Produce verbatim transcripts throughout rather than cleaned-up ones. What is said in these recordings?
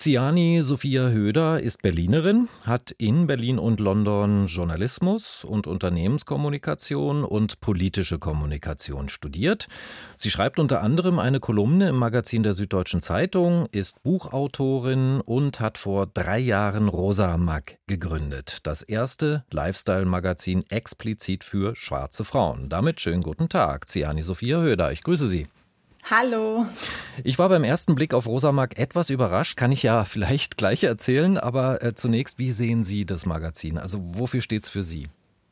Ziani Sophia Höder ist Berlinerin, hat in Berlin und London Journalismus und Unternehmenskommunikation und politische Kommunikation studiert. Sie schreibt unter anderem eine Kolumne im Magazin der Süddeutschen Zeitung, ist Buchautorin und hat vor drei Jahren Rosa Mag gegründet. Das erste Lifestyle-Magazin explizit für schwarze Frauen. Damit schönen guten Tag, Ziani Sophia Höder. Ich grüße Sie. Hallo. Ich war beim ersten Blick auf Rosa Mag etwas überrascht, kann ich ja vielleicht gleich erzählen, aber äh, zunächst, wie sehen Sie das Magazin? Also wofür steht es für Sie?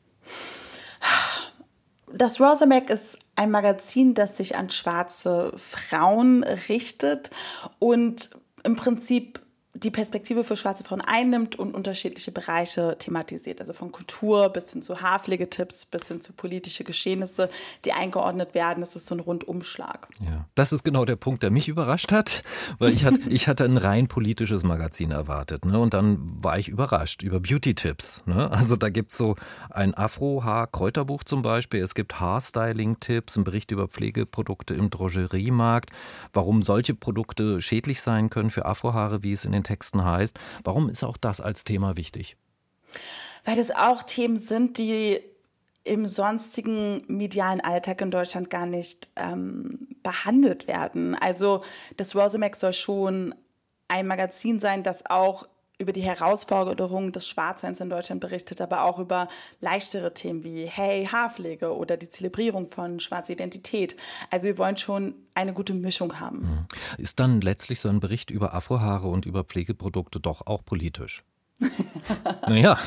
Das Rosa Mag ist ein Magazin, das sich an schwarze Frauen richtet und im Prinzip die Perspektive für schwarze Frauen einnimmt und unterschiedliche Bereiche thematisiert. Also von Kultur bis hin zu Haarpflegetipps, bis hin zu politische Geschehnisse, die eingeordnet werden. Es ist so ein Rundumschlag. Ja, das ist genau der Punkt, der mich überrascht hat, weil ich, hat, ich hatte ein rein politisches Magazin erwartet. Ne? Und dann war ich überrascht über Beauty-Tipps. Ne? Also da gibt es so ein Afro-Haar-Kräuterbuch zum Beispiel. Es gibt Haarstyling-Tipps, ein Bericht über Pflegeprodukte im Drogeriemarkt, warum solche Produkte schädlich sein können für Afrohaare, wie es in den Texten heißt. Warum ist auch das als Thema wichtig? Weil das auch Themen sind, die im sonstigen medialen Alltag in Deutschland gar nicht ähm, behandelt werden. Also das Rosa Mag soll schon ein Magazin sein, das auch über die Herausforderungen des Schwarzseins in Deutschland berichtet, aber auch über leichtere Themen wie Hey, Haarpflege oder die Zelebrierung von schwarzer Identität. Also wir wollen schon eine gute Mischung haben. Ist dann letztlich so ein Bericht über Afrohaare und über Pflegeprodukte doch auch politisch? Naja.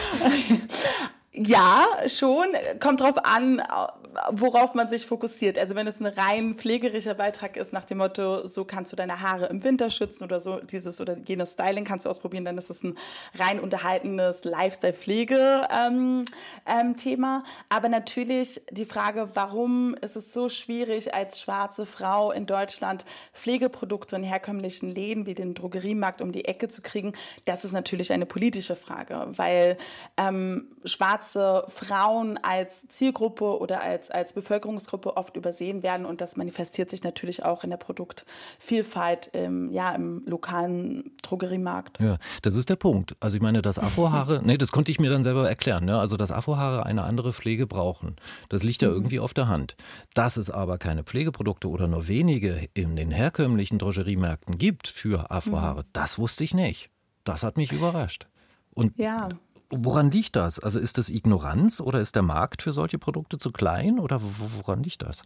Ja, schon. Kommt drauf an, worauf man sich fokussiert. Also wenn es ein rein pflegerischer Beitrag ist, nach dem Motto, so kannst du deine Haare im Winter schützen oder so, dieses oder jenes Styling kannst du ausprobieren, dann ist es ein rein unterhaltendes Lifestyle-Pflege-Thema. Ähm, ähm, Aber natürlich die Frage, warum ist es so schwierig, als schwarze Frau in Deutschland Pflegeprodukte in herkömmlichen Läden wie den Drogeriemarkt um die Ecke zu kriegen, das ist natürlich eine politische Frage, weil ähm, schwarze Frauen als Zielgruppe oder als, als Bevölkerungsgruppe oft übersehen werden und das manifestiert sich natürlich auch in der Produktvielfalt im, ja, im lokalen Drogeriemarkt. Ja, das ist der Punkt. Also ich meine, dass Afrohaare, nee, das konnte ich mir dann selber erklären, ne? Also dass Afrohaare eine andere Pflege brauchen, das liegt ja mhm. irgendwie auf der Hand. Dass es aber keine Pflegeprodukte oder nur wenige in den herkömmlichen Drogeriemärkten gibt für Afrohaare, mhm. das wusste ich nicht. Das hat mich überrascht. Und ja. Woran liegt das? Also ist das Ignoranz oder ist der Markt für solche Produkte zu klein oder woran liegt das?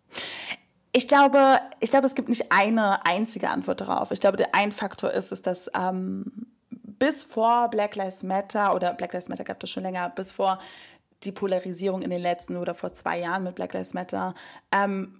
Ich glaube, ich glaube, es gibt nicht eine einzige Antwort darauf. Ich glaube, der ein Faktor ist, ist, dass ähm, bis vor Black Lives Matter oder Black Lives Matter gab es schon länger, bis vor die Polarisierung in den letzten oder vor zwei Jahren mit Black Lives Matter, ähm,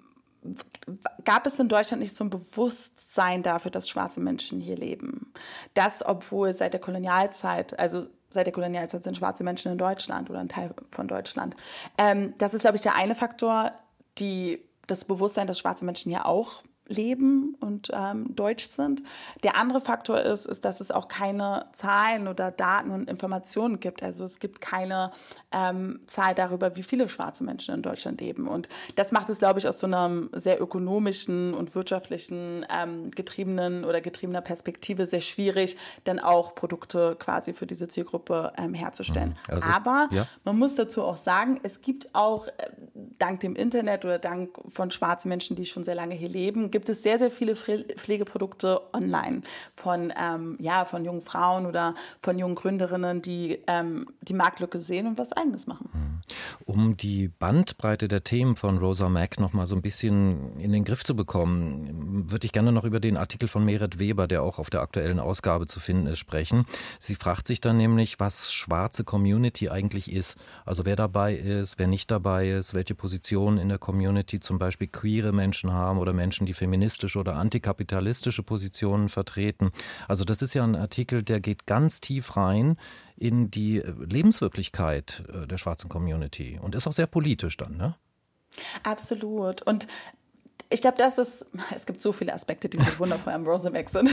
gab es in Deutschland nicht so ein Bewusstsein dafür, dass schwarze Menschen hier leben. Das, obwohl seit der Kolonialzeit, also seit der Kolonialzeit sind schwarze Menschen in Deutschland oder ein Teil von Deutschland. Ähm, das ist, glaube ich, der eine Faktor, die, das Bewusstsein, dass schwarze Menschen hier auch leben und ähm, deutsch sind. Der andere Faktor ist, ist, dass es auch keine Zahlen oder Daten und Informationen gibt. Also es gibt keine ähm, Zahl darüber, wie viele schwarze Menschen in Deutschland leben. Und das macht es, glaube ich, aus so einer sehr ökonomischen und wirtschaftlichen ähm, getriebenen oder getriebener Perspektive sehr schwierig, dann auch Produkte quasi für diese Zielgruppe ähm, herzustellen. Also, Aber ja. man muss dazu auch sagen, es gibt auch äh, dank dem Internet oder dank von schwarzen Menschen, die schon sehr lange hier leben, gibt es sehr, sehr viele Pflegeprodukte online von, ähm, ja, von jungen Frauen oder von jungen Gründerinnen, die ähm, die Marktlücke sehen und was Eigenes machen. Um die Bandbreite der Themen von Rosa Mag noch mal so ein bisschen in den Griff zu bekommen, würde ich gerne noch über den Artikel von Meret Weber, der auch auf der aktuellen Ausgabe zu finden ist, sprechen. Sie fragt sich dann nämlich, was schwarze Community eigentlich ist. Also wer dabei ist, wer nicht dabei ist, welche Positionen in der Community zum Beispiel queere Menschen haben oder Menschen, die feministische oder antikapitalistische Positionen vertreten. Also das ist ja ein Artikel, der geht ganz tief rein in die Lebenswirklichkeit der schwarzen Community und ist auch sehr politisch dann, ne? Absolut. Und ich glaube, das ist, es gibt so viele Aspekte, die so wundervoll am Rosa Mag sind.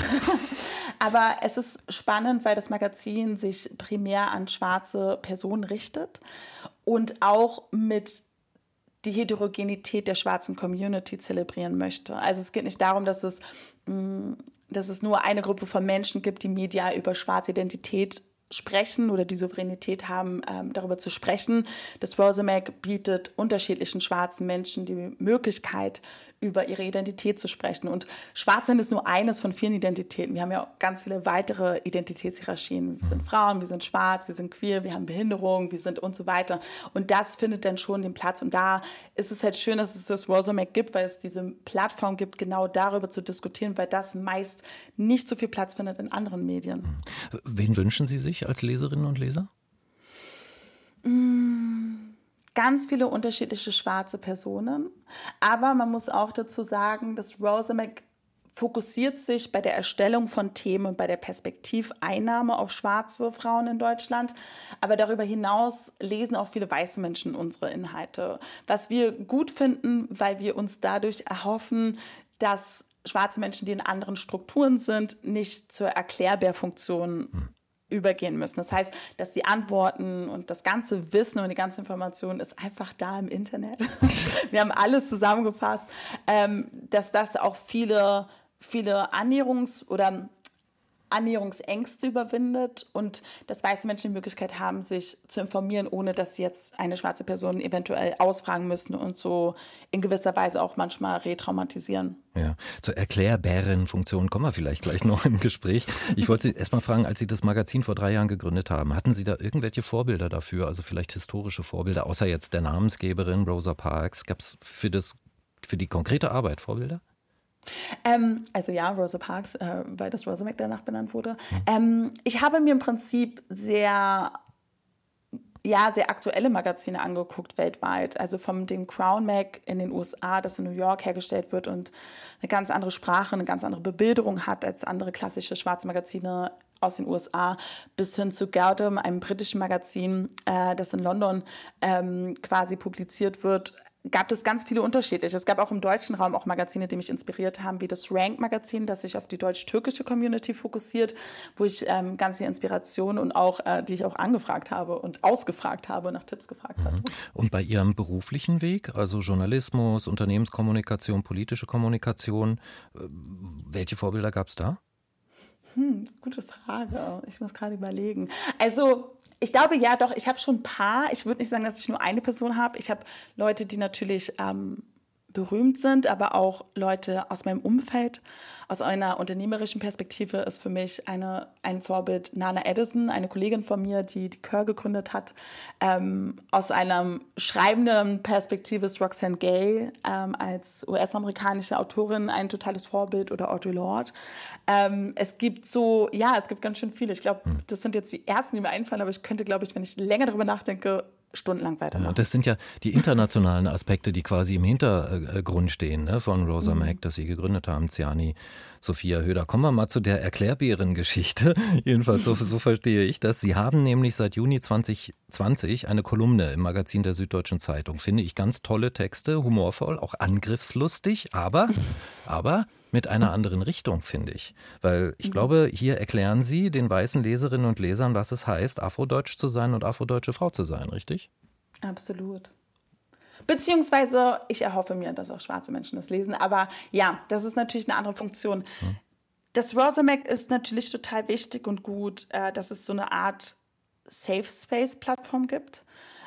Aber es ist spannend, weil das Magazin sich primär an schwarze Personen richtet und auch mit die Heterogenität der schwarzen Community zelebrieren möchte. Also es geht nicht darum, dass es mh, dass es nur eine Gruppe von Menschen gibt, die medial über schwarze Identität sprechen oder die Souveränität haben, ähm, darüber zu sprechen. Das Rosa Mac bietet unterschiedlichen schwarzen Menschen die Möglichkeit, über ihre Identität zu sprechen. Und Schwarzsein ist nur eines von vielen Identitäten. Wir haben ja auch ganz viele weitere Identitätshierarchien. Wir sind Frauen, wir sind schwarz, wir sind queer, wir haben Behinderung, wir sind und so weiter. Und das findet dann schon den Platz. Und da ist es halt schön, dass es das Rosa Mac gibt, weil es diese Plattform gibt, genau darüber zu diskutieren, weil das meist nicht so viel Platz findet in anderen Medien. Wen wünschen Sie sich als Leserinnen und Leser? Mmh. Ganz viele unterschiedliche schwarze Personen. Aber man muss auch dazu sagen, dass Rosa Mac fokussiert sich bei der Erstellung von Themen und bei der Perspektiveinnahme auf schwarze Frauen in Deutschland. Aber darüber hinaus lesen auch viele weiße Menschen unsere Inhalte. Was wir gut finden, weil wir uns dadurch erhoffen, dass schwarze Menschen, die in anderen Strukturen sind, nicht zur Erklärbärfunktion hm. übergehen müssen. Das heißt, dass die Antworten und das ganze Wissen und die ganze Information ist einfach da im Internet. Wir haben alles zusammengefasst, ähm, dass das auch viele, viele Annäherungs- oder Annäherungsängste überwindet und dass weiße Menschen die Möglichkeit haben, sich zu informieren, ohne dass sie jetzt eine schwarze Person eventuell ausfragen müssen und so in gewisser Weise auch manchmal retraumatisieren. Ja, zur Erklärbärenfunktion kommen wir vielleicht gleich noch im Gespräch. Ich wollte Sie erst mal fragen, als Sie das Magazin vor drei Jahren gegründet haben, hatten Sie da irgendwelche Vorbilder dafür, also vielleicht historische Vorbilder, außer jetzt der Namensgeberin Rosa Parks? Gab es für, das, für die konkrete Arbeit Vorbilder? Ähm, also ja, Rosa Parks, äh, weil das Rosa Mac danach benannt wurde. Mhm. Ähm, ich habe mir im Prinzip sehr, ja, sehr aktuelle Magazine angeguckt weltweit. Also vom dem Crown Mac in den U S A, das in New York hergestellt wird und eine ganz andere Sprache, eine ganz andere Bebilderung hat als andere klassische schwarze Magazine aus den U S A, bis hin zu Gerdem, einem britischen Magazin, äh, das in London ähm, quasi publiziert wird, gab es ganz viele unterschiedliche. Es gab auch im deutschen Raum auch Magazine, die mich inspiriert haben, wie das Rank-Magazin, das sich auf die deutsch-türkische Community fokussiert, wo ich ähm, ganz viel Inspiration und auch, äh, die ich auch angefragt habe und ausgefragt habe und nach Tipps gefragt mhm. hatte. Und bei Ihrem beruflichen Weg, also Journalismus, Unternehmenskommunikation, politische Kommunikation, welche Vorbilder gab es da? Hm, gute Frage. Ich muss gerade überlegen. Also ich glaube, ja, doch, ich habe schon ein paar. Ich würde nicht sagen, dass ich nur eine Person habe. Ich habe Leute, die natürlich ähm, berühmt sind, aber auch Leute aus meinem Umfeld. Aus einer unternehmerischen Perspektive ist für mich eine, ein Vorbild Nana Edison, eine Kollegin von mir, die die Kör gegründet hat. Ähm, aus einer schreibenden Perspektive ist Roxane Gay ähm, als U S-amerikanische Autorin ein totales Vorbild oder Audre Lorde. Ähm, es gibt so, ja, es gibt ganz schön viele. Ich glaube, das sind jetzt die ersten, die mir einfallen, aber ich könnte, glaube ich, wenn ich länger darüber nachdenke, stundenlang weitermachen. Ja, das sind ja die internationalen Aspekte, die quasi im Hintergrund stehen, ne, von Rosa mhm. Mac, dass Sie gegründet haben, Ziani, Sophia Höder. Kommen wir mal zu der Erklärbären-Geschichte. Jedenfalls, so, so verstehe ich das. Sie haben nämlich seit Juni zwanzig zwanzig eine Kolumne im Magazin der Süddeutschen Zeitung. Finde ich ganz tolle Texte, humorvoll, auch angriffslustig, aber, aber mit einer anderen Richtung, finde ich. Weil ich mhm. glaube, hier erklären Sie den weißen Leserinnen und Lesern, was es heißt, afrodeutsch zu sein und afrodeutsche Frau zu sein, richtig? Absolut. Beziehungsweise, ich erhoffe mir, dass auch schwarze Menschen das lesen. Aber ja, das ist natürlich eine andere Funktion. Mhm. Das Rosa Mac ist natürlich total wichtig und gut, dass es so eine Art Safe-Space-Plattform gibt.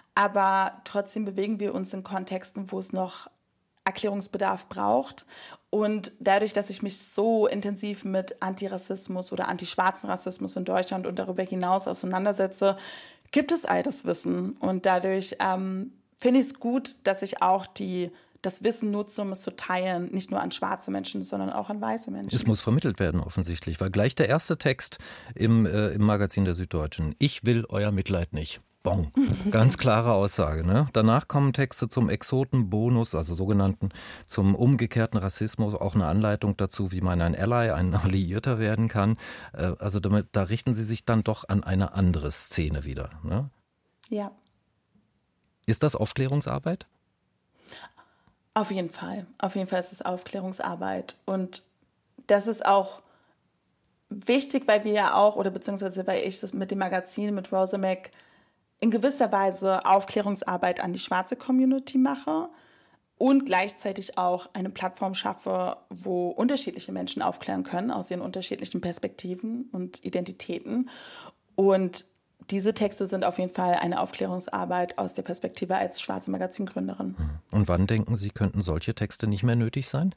Aber trotzdem bewegen wir uns in Kontexten, wo es noch Erklärungsbedarf braucht. Und dadurch, dass ich mich so intensiv mit Antirassismus oder antischwarzen Rassismus in Deutschland und darüber hinaus auseinandersetze, gibt es all das Wissen. Und dadurch ähm, finde ich es gut, dass ich auch die, das Wissen nutze, um es zu teilen, nicht nur an schwarze Menschen, sondern auch an weiße Menschen. Es muss vermittelt werden offensichtlich, weil gleich der erste Text im, äh, im Magazin der Süddeutschen: Ich will euer Mitleid nicht. Bon. Ganz klare Aussage. Ne? Danach kommen Texte zum Exotenbonus, also sogenannten, zum umgekehrten Rassismus, auch eine Anleitung dazu, wie man ein Ally, ein Alliierter werden kann. Also damit, da richten Sie sich dann doch an eine andere Szene wieder. Ne? Ja. Ist das Aufklärungsarbeit? Auf jeden Fall. Auf jeden Fall ist es Aufklärungsarbeit. Und das ist auch wichtig, weil wir ja auch, oder beziehungsweise weil ich das mit dem Magazin, mit Rosa Mac, in gewisser Weise Aufklärungsarbeit an die schwarze Community mache, und gleichzeitig auch eine Plattform schaffe, wo unterschiedliche Menschen aufklären können aus ihren unterschiedlichen Perspektiven und Identitäten. Und diese Texte sind auf jeden Fall eine Aufklärungsarbeit aus der Perspektive als schwarze Magazingründerin. Und wann denken Sie, könnten solche Texte nicht mehr nötig sein?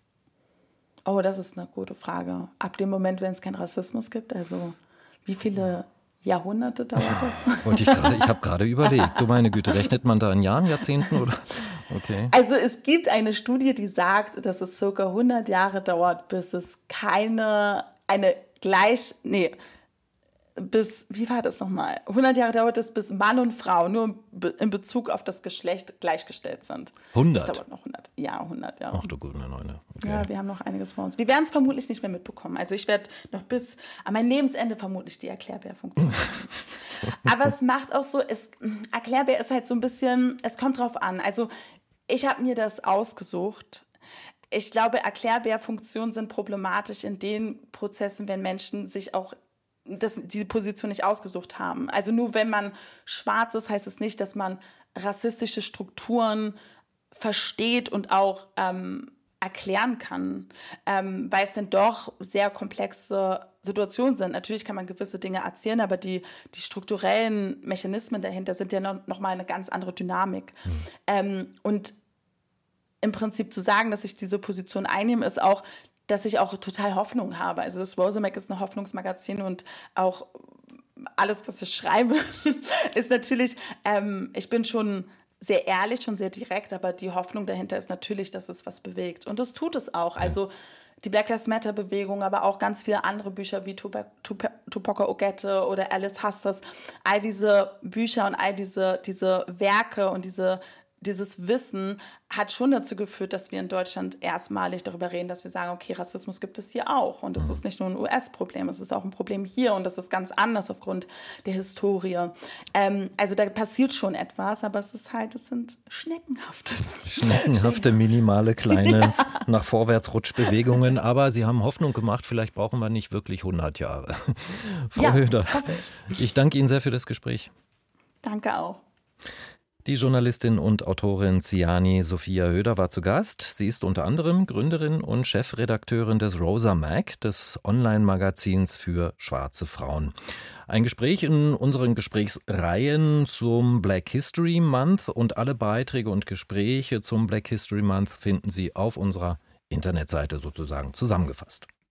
Oh, das ist eine gute Frage. Ab dem Moment, wenn es keinen Rassismus gibt, also wie viele Jahrhunderte dauert das? Wollte ich gerade, ich habe gerade überlegt. Du meine Güte, rechnet man da in Jahren, Jahrzehnten oder? Okay. Also es gibt eine Studie, die sagt, dass es circa hundert Jahre dauert, bis es keine, eine gleich, nee, bis, wie war das nochmal? hundert Jahre dauert es, bis Mann und Frau nur in Bezug auf das Geschlecht gleichgestellt sind. hundert? Das dauert noch hundert. Ja, hundert Jahre. Ach du gute Neune. Okay. Ja, wir haben noch einiges vor uns. Wir werden es vermutlich nicht mehr mitbekommen. Also ich werde noch bis an mein Lebensende vermutlich die Erklärbär-Funktion haben. Aber es macht auch so, es, Erklärbär ist halt so ein bisschen, es kommt drauf an. Also ich habe mir das ausgesucht. Ich glaube, Erklärbär-Funktionen sind problematisch in den Prozessen, wenn Menschen sich auch das, diese Position nicht ausgesucht haben. Also nur wenn man schwarz ist, heißt es nicht, dass man rassistische Strukturen versteht und auch ähm, erklären kann, ähm, weil es dann doch sehr komplexe Situationen sind. Natürlich kann man gewisse Dinge erzählen, aber die, die strukturellen Mechanismen dahinter sind ja noch, noch mal eine ganz andere Dynamik. Mhm. Ähm, und im Prinzip zu sagen, dass ich diese Position einnehme, ist auch, dass ich auch total Hoffnung habe. Also das Rosamac ist ein Hoffnungsmagazin und auch alles, was ich schreibe, ist natürlich, ähm, ich bin schon sehr ehrlich, schon sehr direkt, aber die Hoffnung dahinter ist natürlich, dass es was bewegt. Und das tut es auch. Also die Black Lives Matter Bewegung, aber auch ganz viele andere Bücher wie Tupac, Tupac, Tupac Ogette oder Alice Hasters, all diese Bücher und all diese, diese Werke und diese dieses Wissen hat schon dazu geführt, dass wir in Deutschland erstmalig darüber reden, dass wir sagen, okay, Rassismus gibt es hier auch. Und das ist nicht nur ein U S-Problem, es ist auch ein Problem hier und das ist ganz anders aufgrund der Historie. Ähm, also da passiert schon etwas, aber es ist halt, es sind schneckenhafte. Schneckenhafte, minimale, kleine ja. nach vorwärts Rutschbewegungen. Aber Sie haben Hoffnung gemacht, vielleicht brauchen wir nicht wirklich hundert Jahre. Frau ja, Höder, ich. ich danke Ihnen sehr für das Gespräch. Danke auch. Die Journalistin und Autorin Ziani Sophia Höder war zu Gast. Sie ist unter anderem Gründerin und Chefredakteurin des Rosamac, des Online-Magazins für schwarze Frauen. Ein Gespräch in unseren Gesprächsreihen zum Black History Month und alle Beiträge und Gespräche zum Black History Month finden Sie auf unserer Internetseite sozusagen zusammengefasst.